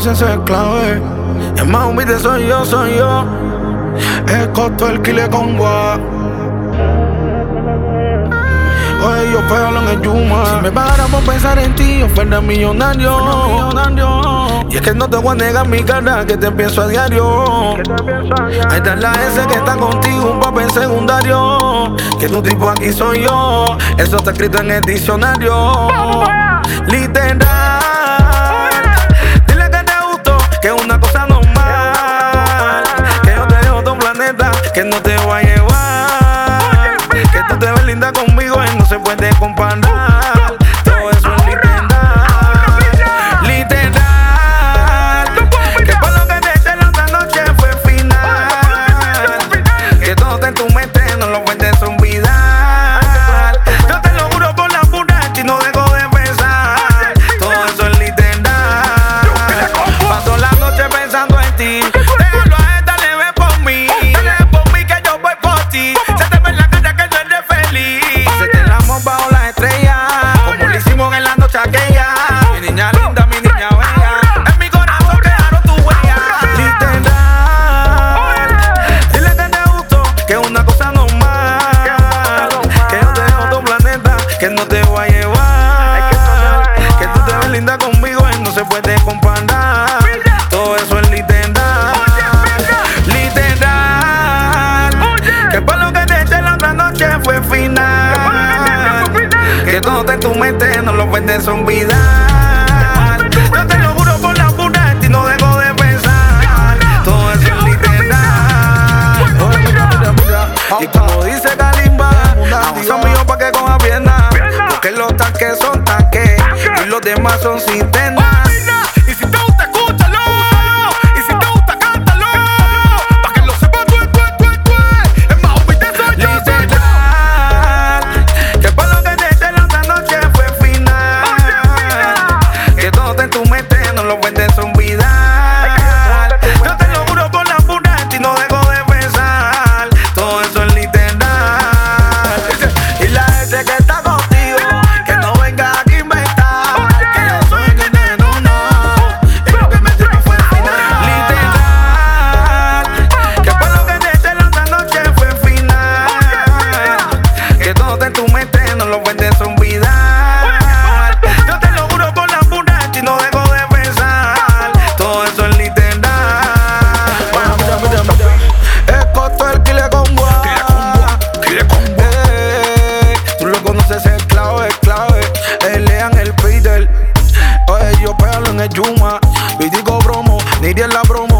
conoce, eso es clave. Es más humilde, soy yo, soy yo. Es costo el kile con gua. Oye, yo pégalo en el Yuma. Si me pagaran por pensar en ti, ofender millonario. Y es que no te voy a negar mi cara, que te pienso a diario. Ahí está la S que está contigo, un papel secundario. Que tu tipo aquí soy yo, eso está escrito en el diccionario. Literal. Dile que te gustó, que es una cosa normal. Que yo te dejo otro planeta, que no te voy a llevar. Que tú te ves linda conmigo y no se puede comparar. Todo eso es literal. Literal. Que por lo que te eché la otra noche fue final. Que todo está en tu mente, no lo puedes olvidar. Yo te lo juro por la pura y no dejo de pensar. Todo eso es literal. Paso la noche pensando en ti. Déjalo a esta, le ve por mí. Dale por mí que yo voy por ti. Se te ve en la cara que no eres feliz. Se te damos bajo las estrellas, como lo hicimos en la noche aquella. Mi niña linda, mi niña bella. En mi corazón quedaron tus huellas. Literal. Dile que te gustó, que es una cosa normal. Que yo te dejo otro planeta, que no te voy a llevar. Que tú te ves linda conmigo y no se puede comparar. Todo eso es literal. Literal. Que por lo que te eché la otra noche fue final. Que todo está en tu mente, no lo puedes olvidar. Yo te lo juro por la pura y no dejo de pensar. Todo eso es literal. Y como dice Kalimba, aún son míos pa' que coja pierna. Porque los tanques son tanques y los demás son cisternas. Y si te gusta, escúchalo. Y si te gusta, cántalo. Pa' que lo sepas tú. Es más humilde, soy yo, soy yo. Literal. Que por lo que te eché la otra noche fue final. Que todo está en tu mente, no lo puedes olvidar. Yo te lo juro por la pura y no dejo de pensar. Todo eso es literal. Y la S que está contigo, que no venga aquí a inventar. Que yo soy el que te no. Y lo que me tiró fue el final. Literal. Que por lo que te eché la otra noche fue final. Que todo está en tu mente, no lo puedes olvidar. Yo te lo juro por la pura y no dejo de pensar. Todo eso es literal. Es costo el kile con gua. Tú lo conoces, es clave, es clave. Lean el Peter. Oye, yo pégalo en el Yuma. Vitico bromo, ni en la promo.